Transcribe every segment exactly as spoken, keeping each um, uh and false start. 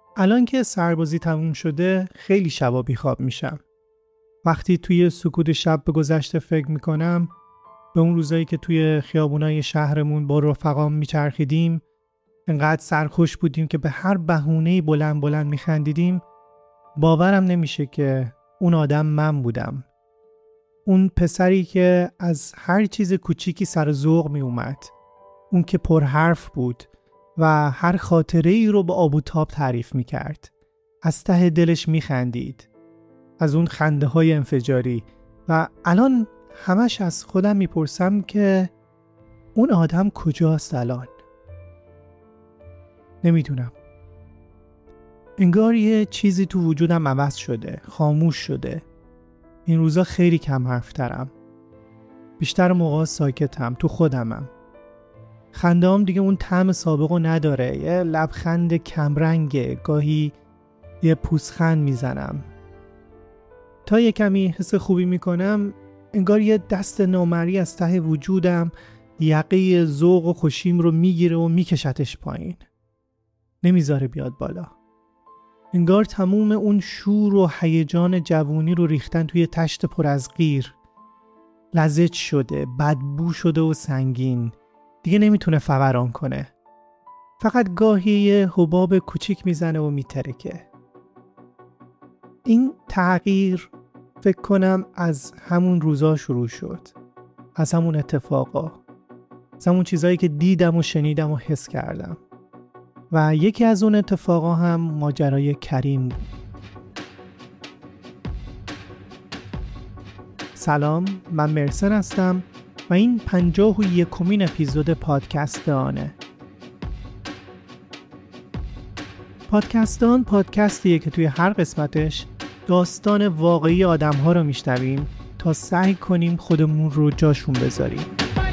الان که سربازی تموم شده خیلی شبا بیخواب میشم. وقتی توی سکوت شب به گذشته فکر میکنم، به اون روزایی که توی خیابونای شهرمون با رفقام میچرخیدیم، انقدر سرخوش بودیم که به هر بهونه‌ای بلند بلند میخندیدیم، باورم نمیشه که اون آدم من بودم. اون پسری که از هر چیز کوچیکی سر ذوق می اومد. اون که پر حرف بود و هر خاطره ای رو با آب و تاب تعریف می کرد. از ته دلش می خندید. از اون خنده های انفجاری. و الان همش از خودم می پرسم که اون آدم کجاست الان؟ نمیدونم. انگار یه چیزی تو وجودم عوض شده. خاموش شده. این روزا خیلی کم حرف ترم. بیشتر موقع ساکتم. تو خودمم. خنده‌ام دیگه اون طعم سابقو نداره. یه لبخند کمرنگه. گاهی یه پوزخند میزنم. تا یه کمی حس خوبی میکنم، انگار یه دست نامری از ته وجودم یقه ذوق و خوشیم رو میگیره و میکشتش پایین. نمیذاره بیاد بالا. انگار تموم اون شور و هیجان جوونی رو ریختن توی تشت پر از قیر. لزج شده، بدبو شده و سنگین. دیگه نمیتونه فوران کنه. فقط گاهی یه حباب کوچیک میزنه و میترکه. این تغییر فکر کنم از همون روزا شروع شد. از همون اتفاقا. از همون چیزایی که دیدم و شنیدم و حس کردم. و یکی از اون اتفاقا هم ماجرای کریم بود. سلام، من مرسن هستم و این پنجاه و یکمین اپیزود پادکست آنه. پادکست آن پادکستیه که توی هر قسمتش داستان واقعی آدم‌ها رو میشنویم تا سعی کنیم خودمون رو جاشون بذاریم.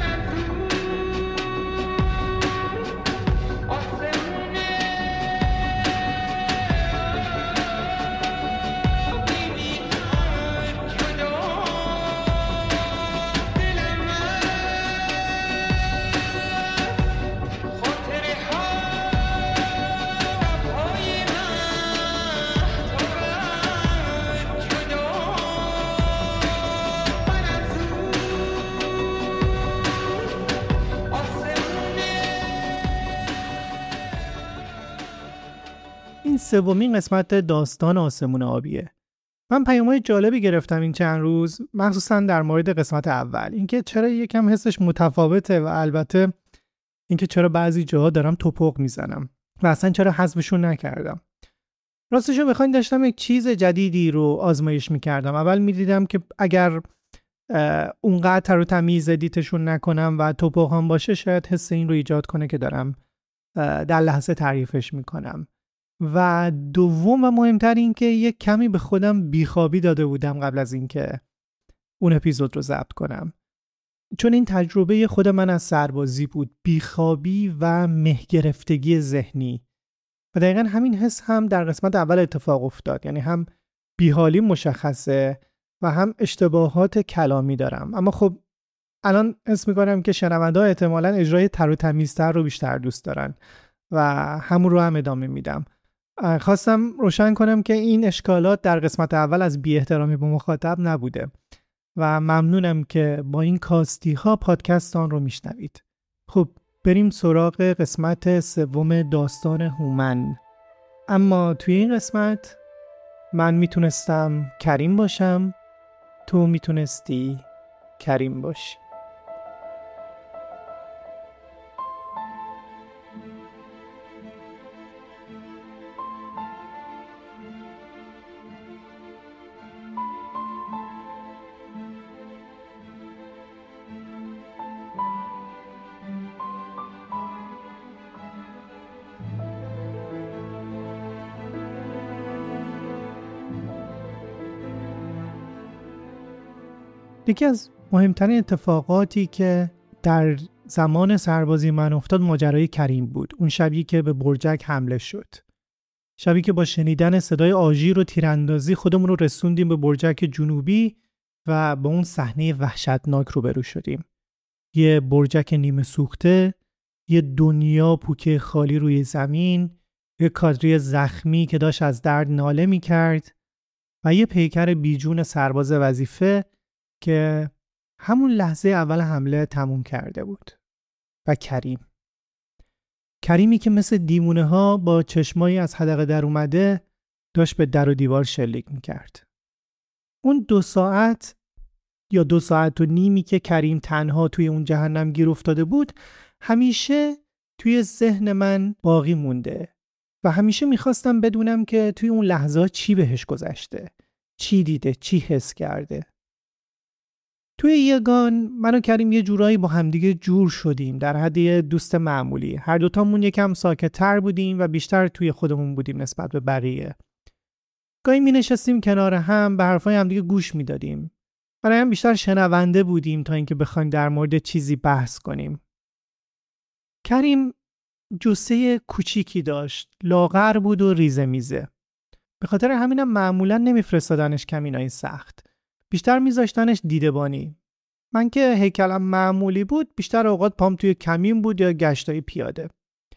سومین قسمت داستان آسمون آبیه. من پیام‌های جالبی گرفتم این چند روز، مخصوصا در مورد قسمت اول. اینکه چرا یکم حسش متفاوته و البته اینکه چرا بعضی جاها دارم توپق میزنم و اصلا چرا حذفشون نکردم. راستشو بخواید داشتم یک چیز جدیدی رو آزمایش میکردم. اول میدیدم که اگر اونقدر تر و تمیز ادیتشون نکنم و توپق هم باشه، شاید حس این رو ایجاد کنه که دارم در لحظه تعریفش میکنم. و دوم و مهمتر این که یک کمی به خودم بیخوابی داده بودم قبل از اینکه اون اپیزود رو ضبط کنم، چون این تجربه خود من از سربازی بود. بیخوابی و مه‌گرفتگی ذهنی. و دقیقا همین حس هم در قسمت اول اتفاق افتاد. یعنی هم بیحالی مشخصه و هم اشتباهات کلامی دارم. اما خب الان حس می‌کنم که شنونده‌ها احتمالاً اجرای تر و تمیزتر رو بیشتر دوست دارن و همون رو هم ادامه میدم. خواستم روشن کنم که این اشکالات در قسمت اول از بی احترامی به مخاطب نبوده و ممنونم که با این کاستی ها پادکست آن رو میشنوید. خب بریم سراغ قسمت سوم داستان هومن. اما توی این قسمت من میتونستم کریم باشم، تو میتونستی کریم باشی. یکی از مهمترین اتفاقاتی که در زمان سربازی من افتاد ماجرای کریم بود. اون شبی که به برجک حمله شد. شبی که با شنیدن صدای آژیر و تیراندازی خودمون رو رسوندیم به برجک جنوبی و با اون صحنه وحشتناک روبرو شدیم. یه برجک نیمه سوخته، یه دنیا پوکه خالی روی زمین، یه کادری زخمی که داشت از درد ناله میکرد و یه پیکر بیجون سرباز وظیفه که همون لحظه اول حمله تموم کرده بود. و کریم. کریمی که مثل دیوونه ها با چشمایی از حدقه در اومده داشت به در و دیوار شلیک میکرد. اون دو ساعت یا دو ساعت و نیمی که کریم تنها توی اون جهنم گیر افتاده بود همیشه توی ذهن من باقی مونده و همیشه میخواستم بدونم که توی اون لحظه چی بهش گذشته، چی دیده، چی حس کرده. توی یگان من و کریم یه جورایی با همدیگه جور شدیم، در حد یه دوست معمولی. هر دوتامون یکم ساکت‌تر بودیم و بیشتر توی خودمون بودیم نسبت به بقیه. گاهی می نشستیم کنار هم به حرفای همدیگه گوش می دادیم. برای هم بیشتر شنونده بودیم تا اینکه بخوایم در مورد چیزی بحث کنیم. کریم جثه کوچیکی داشت، لاغر بود و ریزه میزه. به خاطر همینم معمولا نمیفرستادنش کمینای سخت. بیشتر میذاشتنش دیدبانی. من که هیکلم معمولی بود بیشتر اوقات پام توی کمین بود یا گشتای پیاده.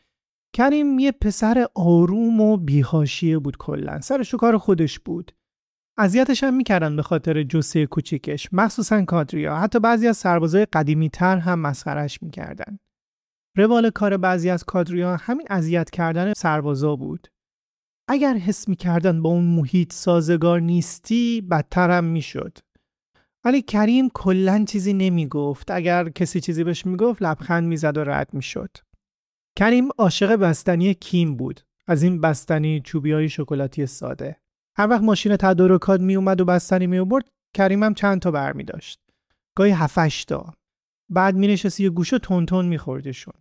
کریم یه پسر آروم و بی‌حاشیه بود کلاً. سرش تو کار خودش بود. اذیتش هم میکردن به خاطر جثه کوچیکش، مخصوصاً کادریا. حتی بعضی از سربازای قدیمی‌تر هم مسخرهش میکردن. روال کار بعضی از کادریا همین اذیت کردن سربازا بود. اگر حس میکردن با اون محیط سازگار نیستی بدتر هم میشد. ولی کریم کلاً چیزی نمیگفت. اگر کسی چیزی بهش میگفت لبخند میزد و رد میشد. کریم عاشق بستنی کیم بود. از این بستنی چوبیای شکلاتی ساده. هر وقت ماشین تدارکات می اومد و بستنی می آورد کریم هم چند تا برمی داشت. گاهی هفت هشت تا. بعد می نشست یه گوشه تون تون می خوردشون.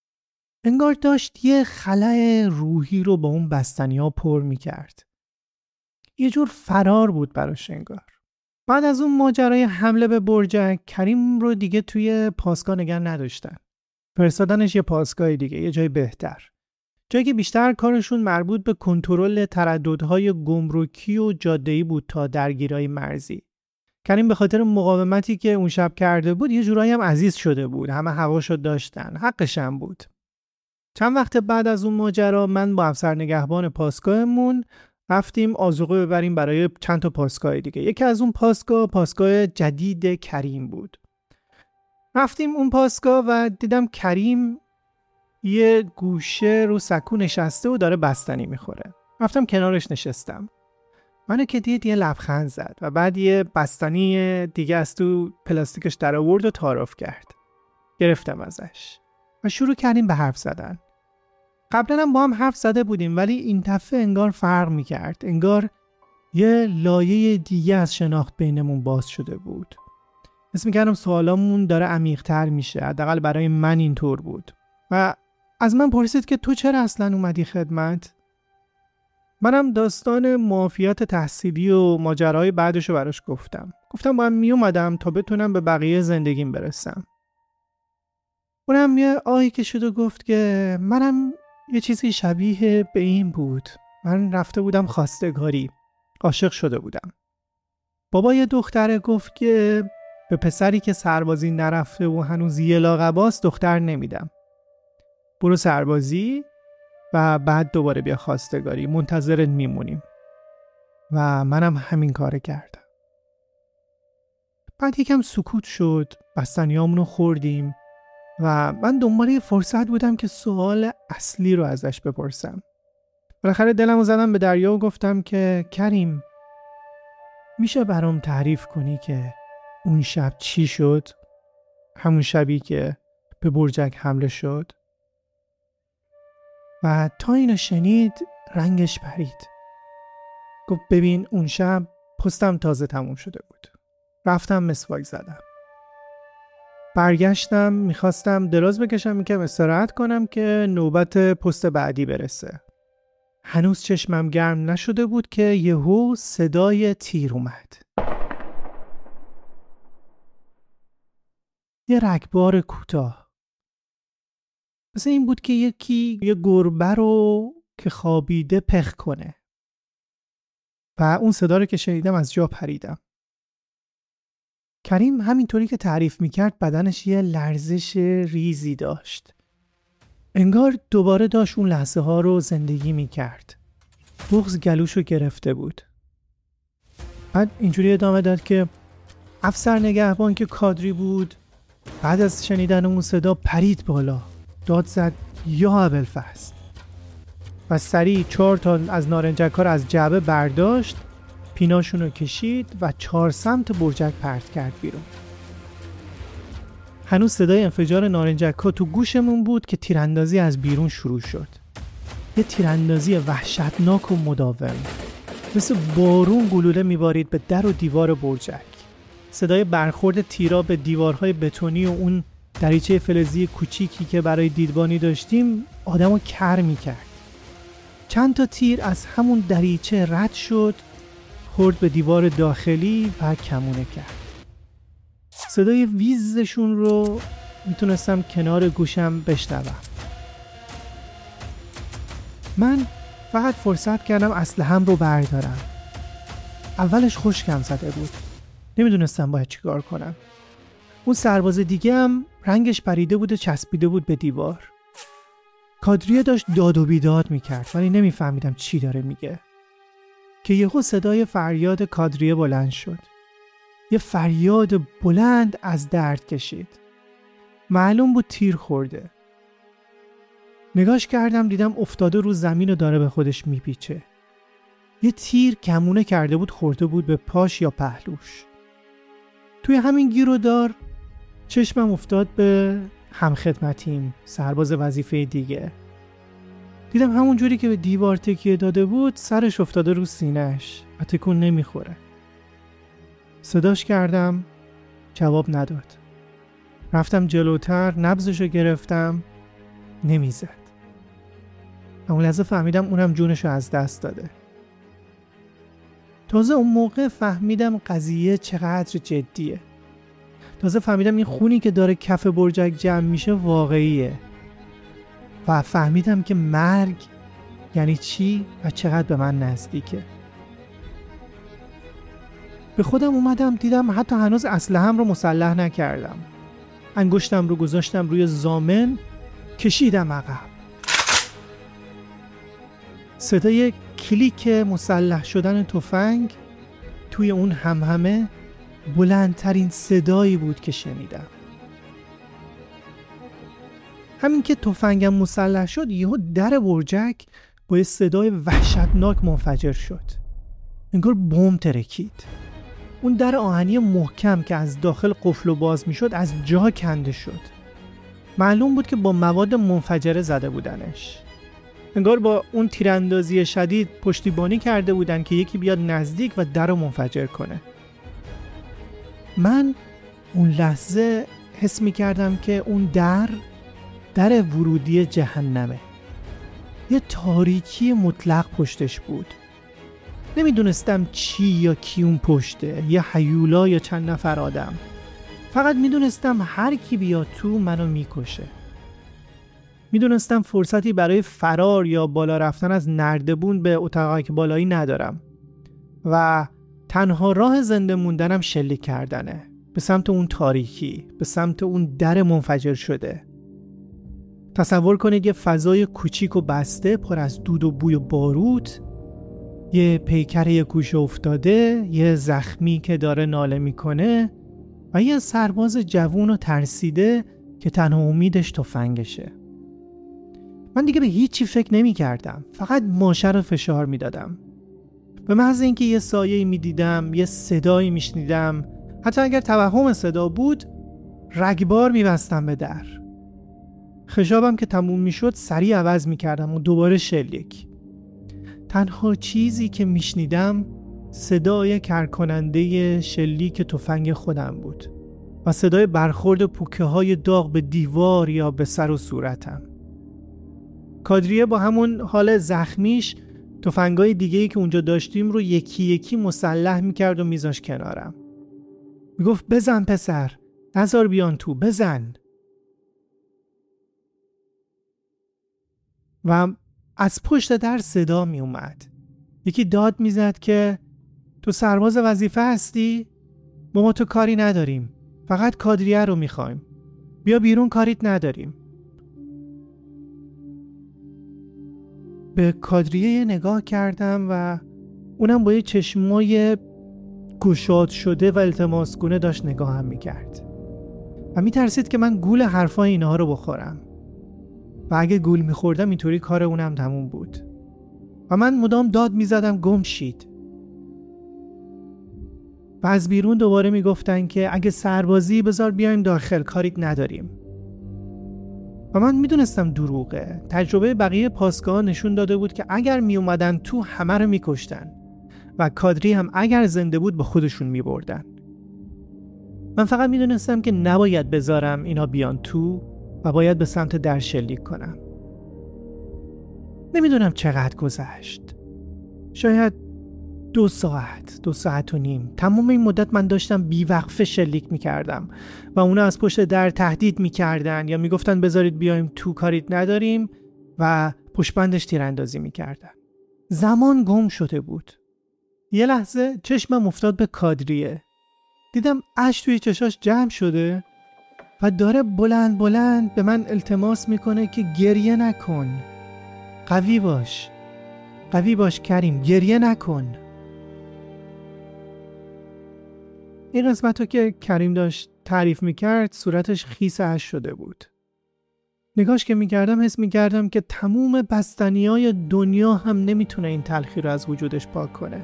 انگار داشت یه خلأ روحی رو با اون بستنی ها پر می کرد. یه جور فرار بود براش انگار. بعد از اون ماجرای حمله به برجک کریم رو دیگه توی پاسگاه نگه نداشتن. فرستادنش یه پاسگاه دیگه، یه جای بهتر. جایی که بیشتر کارشون مربوط به کنترل ترددهای گمرکی و جاده‌ای بود تا درگیرای مرزی. کریم به خاطر مقاومتی که اون شب کرده بود یه جورایی هم عزیز شده بود. همه هواشو داشتن. حقش هم بود. چند وقت بعد از اون ماجرا من با افسر نگهبان پاسگاهمون رفتیم آذوقه ببریم برای چند تا پاسگاه دیگه. یکی از اون پاسگاه پاسگاه جدید کریم بود. رفتیم اون پاسگاه و دیدم کریم یه گوشه رو سکو نشسته و داره بستنی میخوره. رفتم کنارش نشستم. منو که دید یه لبخند زد و بعد یه بستنی دیگه از تو پلاستیکش در آورد و تعارف کرد. گرفتم ازش و شروع کردیم به حرف زدن. قبلا هم با هم حرف زده بودیم ولی این دفعه انگار فرق میکرد. انگار یه لایه دیگه از شناخت بینمون باز شده بود. حس میکردم سوالامون داره عمیق‌تر میشه. حداقل برای من اینطور بود. و از من پرسید که تو چرا اصلا اومدی خدمت؟ منم داستان معافیت تحصیلی و ماجرای بعدشو براش گفتم. گفتم با هم می اومدم تا بتونم به بقیه زندگیم برسم. اونم یه آهی کشید و گفت که منم یه چیزی شبیه به این بود. من رفته بودم خواستگاری. عاشق شده بودم. بابا یه دختره گفت که به پسری که سربازی نرفته و هنوز یه لاغباست دختر نمیدم. برو سربازی و بعد دوباره بیا خواستگاری. منتظرت میمونیم. و منم همین کار کردم. بعد یکم سکوت شد. بستنیامونو خوردیم و من دنبال یه فرصت بودم که سوال اصلی رو ازش بپرسم. بالاخره دلمو زدم به دریا و گفتم که کریم میشه برام تعریف کنی که اون شب چی شد؟ همون شبی که به برجک حمله شد؟ و تا اینو شنید رنگش پرید. گفت ببین اون شب پستم تازه تموم شده بود. رفتم مسواک زدم. برگشتم میخواستم دراز بکشم میکم استراحت کنم که نوبت پست بعدی برسه. هنوز چشمم گرم نشده بود که یهو صدای تیر اومد. یه رگبار کوتاه. مثل این بود که یکی یه گربه رو که خوابیده پخ کنه. و اون صدا رو که شنیدم از جا پریدم. کریم همینطوری که تعریف میکرد بدنش یه لرزش ریزی داشت. انگار دوباره داشت اون لحظه ها رو زندگی می کرد. بغض گلوشو گرفته بود. بعد اینجوری ادامه داد که افسر نگهبان که کادری بود بعد از شنیدن اون صدا پرید بالا، داد زد یا ابوالفضل و سریع چهار تا از نارنجک‌ها رو از جعبه برداشت، پیناشون رو کشید و چهار سمت برجک پرت کرد بیرون. هنوز صدای انفجار نارنجک‌ها تو گوشمون بود که تیراندازی از بیرون شروع شد. یه تیراندازی وحشتناک و مداوم، مثل بارون گلوله میبارید به در و دیوار برجک. صدای برخورد تیرا به دیوارهای بتونی و اون دریچه فلزی کوچیکی که برای دیدبانی داشتیم آدمو کر میکرد. چند تا تیر از همون دریچه رد شد، خورد به دیوار داخلی و کمونه کرد. صدای ویزشون رو میتونستم کنار گوشم بشنوم. من فقط فرصت کردم اسلحه‌ام رو بردارم. اولش خشکم زده بود. نمیدونستم باید چیکار کنم. اون سرباز دیگه هم رنگش پریده بود و چسبیده بود به دیوار. کادریه داشت داد و بیداد میکرد ولی نمیفهمیدم چی داره میگه. که یهو صدای فریاد کادریه بلند شد. یه فریاد بلند از درد کشید. معلوم بود تیر خورده. نگاش کردم دیدم افتاده رو زمین و داره به خودش میپیچه. یه تیر کمونه کرده بود خورده بود به پاش یا پهلوش. توی همین گیر و دار چشمم افتاد به همخدمتیم، سرباز وظیفه دیگه. دیدم همون جوری که به دیوار تکیه داده بود سرش افتاده رو سینه‌اش و تکون نمیخوره. صداش کردم، جواب نداد. رفتم جلوتر، نبضشو گرفتم، نمیزد. اون لحظه فهمیدم اونم جونشو از دست داده. تازه اون موقع فهمیدم قضیه چقدر جدیه. تازه فهمیدم این خونی که داره کف برجک جمع میشه واقعیه. و فهمیدم که مرگ یعنی چی و چقدر به من نزدیکه. به خودم اومدم دیدم حتی هنوز اسلحه‌ام رو مسلح نکردم. انگشتم رو گذاشتم روی ضامن، کشیدم عقب. صدای کلیک مسلح شدن تفنگ توی اون همهمه بلندترین صدایی بود که شنیدم. همین که تفنگم مسلح شد یهو در برجک با یه صدای وحشتناک منفجر شد. انگار بمب ترکید. اون در آهنی محکم که از داخل قفل و باز می شد از جا کنده شد. معلوم بود که با مواد منفجره زده بودنش. انگار با اون تیراندازی شدید پشتیبانی کرده بودن که یکی بیاد نزدیک و در رو منفجر کنه. من اون لحظه حس می کردم که اون در در ورودی جهنمه. یه تاریکی مطلق پشتش بود. نمیدونستم چی یا کی اون پشته، یه هیولا یا چند نفر آدم. فقط میدونستم هر کی بیاد تو منو میکشه. میدونستم فرصتی برای فرار یا بالا رفتن از نردبون به اتاقک بالایی ندارم و تنها راه زنده موندنم شلیک کردنه به سمت اون تاریکی، به سمت اون در منفجر شده. تصور کنید یه فضای کوچیک و بسته پر از دود و بوی و باروت، یه پیکر یه گوشه افتاده، یه زخمی که داره ناله میکنه و یه سرباز جوون و ترسیده که تنها امیدش تفنگشه. من دیگه به هیچی فکر نمی کردم، فقط ماشه رو فشار می دادم. به محض اینکه یه سایه‌ای می دیدم، یه صدایی می شنیدم، حتی اگر توهم صدا بود، رگبار می بستم به در. خشابم که تموم می شد سریع عوض می کردم و دوباره شلیک. تنها چیزی که می شنیدم صدای کرکننده شلیک تفنگ خودم بود و صدای برخورد پوکه های داغ به دیوار یا به سر و صورتم. کادریه با همون حال زخمیش تفنگای دیگه‌ای که اونجا داشتیم رو یکی یکی مسلح میکرد و میذاش کنارم. میگفت بزن پسر، نذار بیان تو، بزن. و از پشت در صدا میومد. یکی داد میزد که تو سرباز وظیفه هستی؟ با ما تو کاری نداریم، فقط کادریه رو میخوایم، بیا بیرون، کاریت نداریم. به کادریه نگاه کردم و اونم با یه چشمای گشاد شده و التماسگونه داشت نگاهم میکرد و میترسید که من گول حرفای اینها رو بخورم و اگه گول میخوردم اینطوری کار اونم تموم بود و من مدام داد میزدم گم شید و از بیرون دوباره میگفتن که اگه سربازی بذار بیایم داخل، کاریت نداریم. و من میدونستم دروغه. تجربه بقیه پاسگاه نشون داده بود که اگر میومدن تو همه رو میکشتن و کادری هم اگر زنده بود با خودشون میبردن. من فقط میدونستم که نباید بذارم اینا بیان تو و باید به سمت در شلیک کنم. نمیدونم چقدر گذشت. شاید دو ساعت، دو ساعت و نیم. تمام این مدت من داشتم بیوقفه شلیک میکردم و اونا از پشت در تهدید میکردن یا میگفتن بذارید بیایم تو، کاریت نداریم و پشت بندش تیراندازی میکردن. زمان گم شده بود. یه لحظه چشمم افتاد به کادریه. دیدم اشک توی چشاش جمع شده و داره بلند بلند به من التماس میکنه که گریه نکن. قوی باش. قوی باش کریم، گریه نکن. این قسمت رو که کریم داشت تعریف میکرد صورتش خیس اشک شده بود. نگاش که میکردم حس میکردم که تموم بستنیای دنیا هم نمیتونه این تلخی رو از وجودش پاک کنه.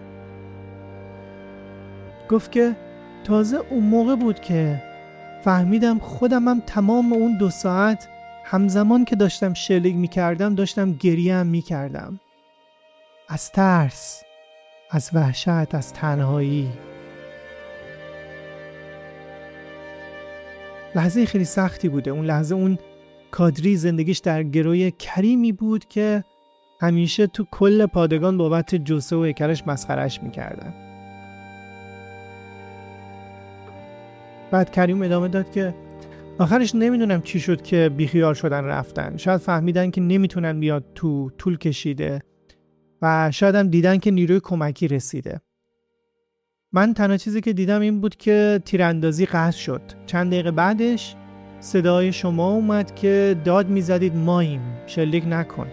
گفت که تازه اون موقع بود که فهمیدم خودم هم تمام اون دو ساعت همزمان که داشتم شلیک میکردم داشتم گریه هم میکردم. از ترس، از وحشت، از تنهایی. لحظه خیلی سختی بوده. اون لحظه اون کادری زندگیش در گروی کریمی بود که همیشه تو کل پادگان بابت جثه و هیکلش مسخرهش میکردن. بعد کریم ادامه داد که آخرش نمیدونم چی شد که بیخیال شدن رفتن. شاید فهمیدن که نمیتونن بیاد تو، طول کشیده و شاید هم دیدن که نیروی کمکی رسیده. من تنها چیزی که دیدم این بود که تیراندازی قطع شد. چند دقیقه بعدش صدای شما اومد که داد میزدید ماییم، شلیک نکن.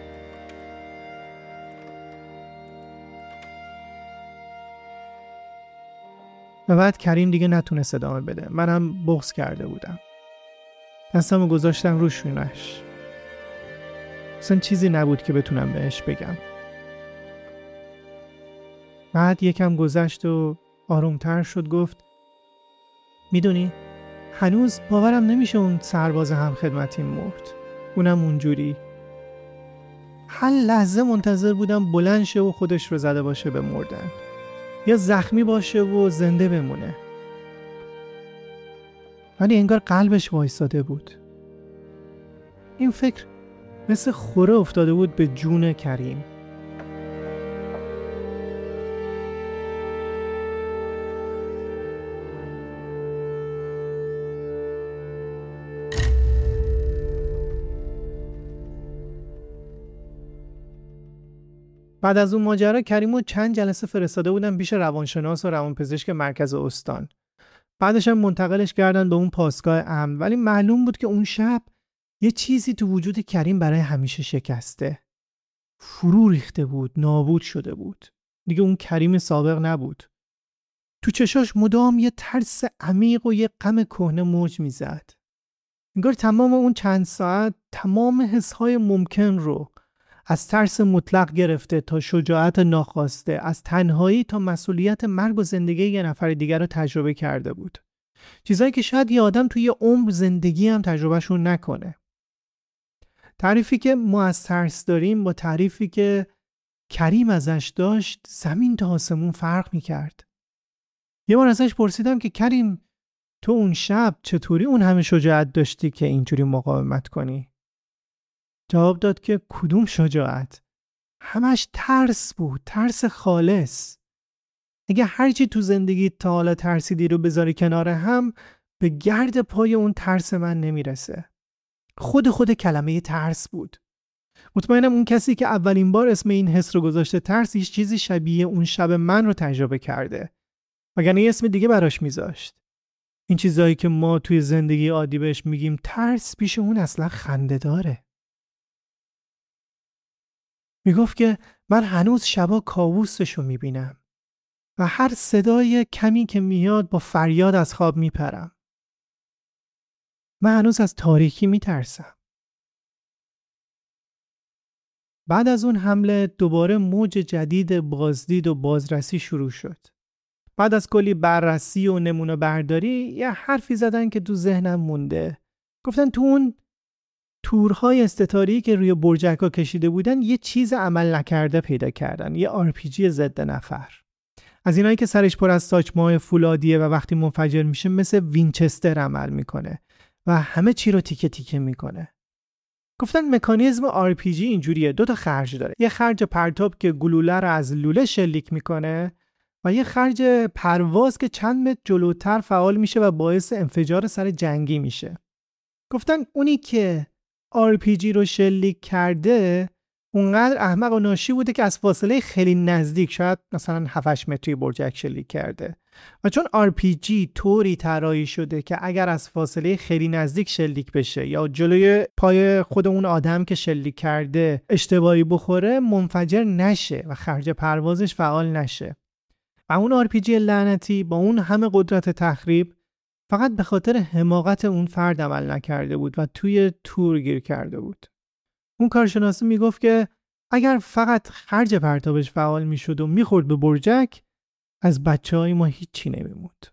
و بعد کریم دیگه نتونست ادامه بده. منم بغض کرده بودم. دستمو گذاشتم رو شونش. اصلا چیزی نبود که بتونم بهش بگم. بعد یکم گذشت و آرومتر شد. گفت میدونی هنوز باورم نمیشه اون سرباز هم خدمتیم مرد. اونم اونجوری. هر لحظه منتظر بودم بلند شه و خودش رو زده باشه به مردن یا زخمی باشه و زنده بمونه. ولی انگار قلبش وایساده بود. این فکر مثل خوره افتاده بود به جون کریم. بعد از اون ماجرا کریمو چند جلسه فرستاده بودن پیش روانشناس و روانپزشک مرکز استان. بعدش هم منتقلش کردن به اون پاسگاه امن. ولی معلوم بود که اون شب یه چیزی تو وجود کریم برای همیشه شکسته. فرو ریخته بود، نابود شده بود. دیگه اون کریم سابق نبود. تو چشاش مدام یه ترس عمیق و یه غم کهنه موج میزد. انگار تمام اون چند ساعت تمام حسهای ممکن رو از ترس مطلق گرفته تا شجاعت ناخواسته، از تنهایی تا مسئولیت مرگ و زندگی یه نفر دیگر رو تجربه کرده بود. چیزایی که شاید یه آدم توی عمر زندگی هم تجربهشون نکنه. تعریفی که ما از ترس داریم با تعریفی که کریم ازش داشت زمین تا آسمون فرق میکرد. یه بار ازش پرسیدم که کریم تو اون شب چطوری اون همه شجاعت داشتی که اینجوری مقاومت کنی؟ جواب داد که کدوم شجاعت؟ همش ترس بود، ترس خالص. اگه هرچی تو زندگی تا حالا ترسیدی رو بذاری کنار هم، به گرد پای اون ترس من نمیرسه. خود خود کلمه ترس بود. مطمئنم اون کسی که اولین بار اسم این حس رو گذاشته ترس، هیچ چیزی شبیه اون شب من رو تجربه کرده. وگرنه یه اسم دیگه براش میذاشت. این چیزایی که ما توی زندگی عادی بهش میگیم ترس، پیش اون اصلا خنده داره. میگفت که من هنوز شبا کابوسشو میبینم و هر صدای کمی که میاد با فریاد از خواب میپرم. من هنوز از تاریکی میترسم. بعد از اون حمله دوباره موج جدید بازدید و بازرسی شروع شد. بعد از کلی بررسی و نمونه برداری یه حرفی زدن که تو ذهنم مونده. گفتن تو اون تورهای استتاری که روی برجکا کشیده بودن یه چیز عمل نکرده پیدا کردن، یه آر پی جی ضد نفر. از اینایی که سرش پر از ساچمه‌های فولادیه و وقتی منفجر میشه مثل وینچستر عمل میکنه و همه چی رو تیکه تیکه میکنه. گفتن مکانیزم آر پی جی اینجوریه، دو تا خرج داره. یه خرج پرتاب که گلوله رو از لوله شلیک میکنه و یه خرج پرواز که چند متر جلوتر فعال میشه و باعث انفجار سر جنگی میشه. گفتن اونی که آر پی جی رو شلیک کرده اونقدر احمق و ناشی بوده که از فاصله خیلی نزدیک، شاید مثلا هفت هشت متری برجک شلیک کرده و چون آر پی جی طوری طراحی شده که اگر از فاصله خیلی نزدیک شلیک بشه یا جلوی پای خود اون آدم که شلیک کرده اشتباهی بخوره منفجر نشه و خرج پروازش فعال نشه. و اون آر پی جی لعنتی با اون همه قدرت تخریب فقط به خاطر حماقت اون فرد عمل نکرده بود و توی تور گیر کرده بود. اون کارشناسه میگفت که اگر فقط خرج پرتابش فعال میشد و میخورد به برجک، از بچه‌های ما هیچی نمیموند.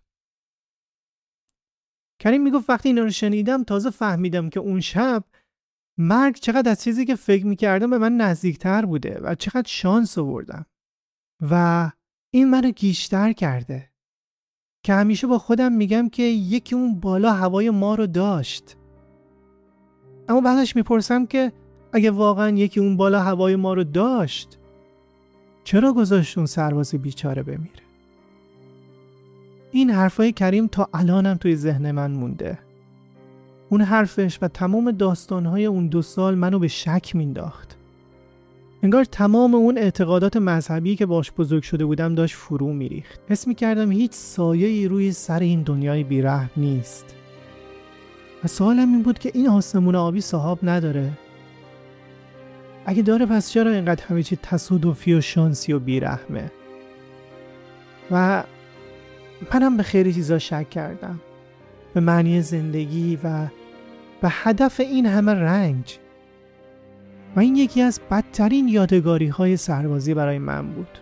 کریم میگفت وقتی اینا رو شنیدم تازه فهمیدم که اون شب مرگ چقدر از چیزی که فکر میکردم به من نزدیکتر بوده و چقدر شانس آوردم و این منو گیج‌تر کرده که همیشه با خودم میگم که یکی اون بالا هوای ما رو داشت، اما بعدش میپرسم که اگه واقعا یکی اون بالا هوای ما رو داشت چرا گذاشت اون سرباز بیچاره بمیره؟ این حرفای کریم تا الانم توی ذهن من مونده. اون حرفش و تمام داستانهای اون دو سال منو به شک مینداخت. انگار تمام اون اعتقادات مذهبی که باش بزرگ شده بودم داشت فرو میریخت. حس میکردم هیچ سایه‌ای روی سر این دنیای بی‌رحم نیست. و سوالم این بود که این آسمون آبی صاحب نداره؟ اگه داره پس چرا اینقدر همه چی تصادفی و شانسی و بی‌رحمه؟ و منم به خیلی چیزا شک کردم، به معنی زندگی و به هدف این همه رنج. و این یکی از بدترین یادگاری های سربازی برای من بود.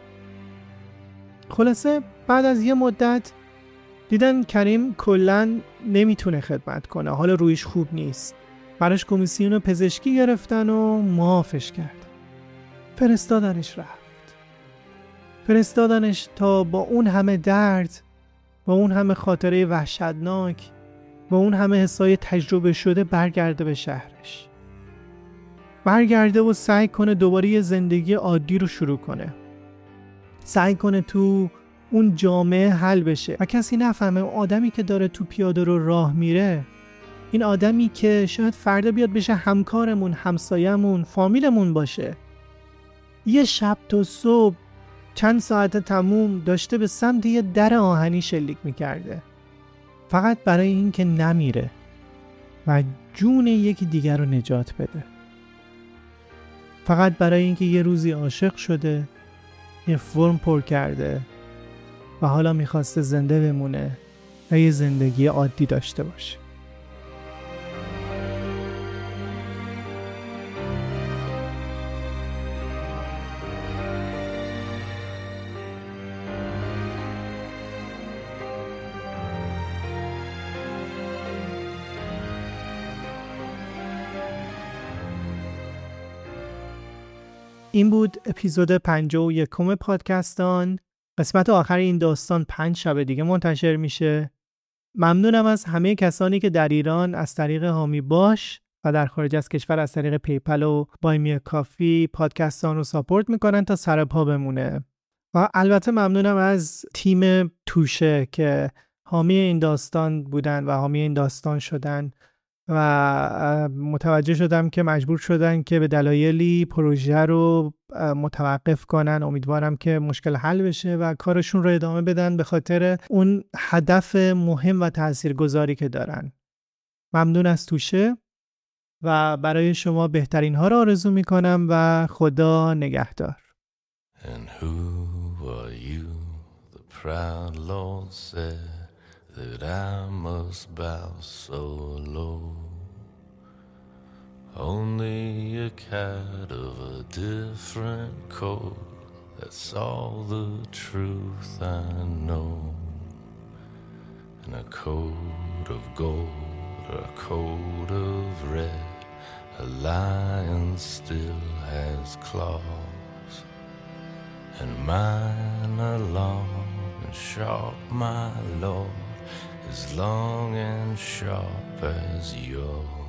خلاصه بعد از یه مدت دیدن کریم کلن نمیتونه خدمت کنه، حالا رویش خوب نیست. براش کمیسیون پزشکی گرفتن و معافش کردن. فرستادنش رفت. فرستادنش تا با اون همه درد، با اون همه خاطره وحشتناک، با اون همه حسای تجربه شده برگرده به شهرش. برگرده و سعی کنه دوباره یه زندگی عادی رو شروع کنه. سعی کنه تو اون جامعه حل بشه و کسی نفهمه آدمی که داره تو پیاده رو راه میره، این آدمی که شاید فردا بیاد بشه همکارمون، همسایمون، فامیلمون باشه، یه شب تا صبح چند ساعت تموم داشته به سمت یه در آهنی شلیک میکرده فقط برای این که نمیره و جون یکی دیگر رو نجات بده. فقط برای اینکه یه روزی عاشق شده، یه فرم پر کرده و حالا میخواسته زنده بمونه و یه زندگی عادی داشته باشه. این بود اپیزود پنجاه و یکم پادکستان. قسمت آخر این داستان پنج شب دیگه منتشر میشه. ممنونم از همه کسانی که در ایران از طریق حامی باش و در خارج از کشور از طریق پیپل و بای می کافی پادکستان رو ساپورت میکنن تا سر پا بمونه. و البته ممنونم از تیم توشه که حامی این داستان بودن و حامی این داستان شدن و متوجه شدم که مجبور شدن که به دلایلی پروژه رو متوقف کنن. امیدوارم که مشکل حل بشه و کارشون رو ادامه بدن به خاطر اون هدف مهم و تاثیرگذاری که دارن. ممنون از توشه. و برای شما بهترین ها را آرزو می کنم و خدا نگهدار. And who are you? The proud Lord said that I must bow so low. Only a cat of a different coat, that's all the truth I know. In a coat of gold or a coat of red, a lion still has claws, and mine are long and sharp, my Lord, as long and sharp as yours.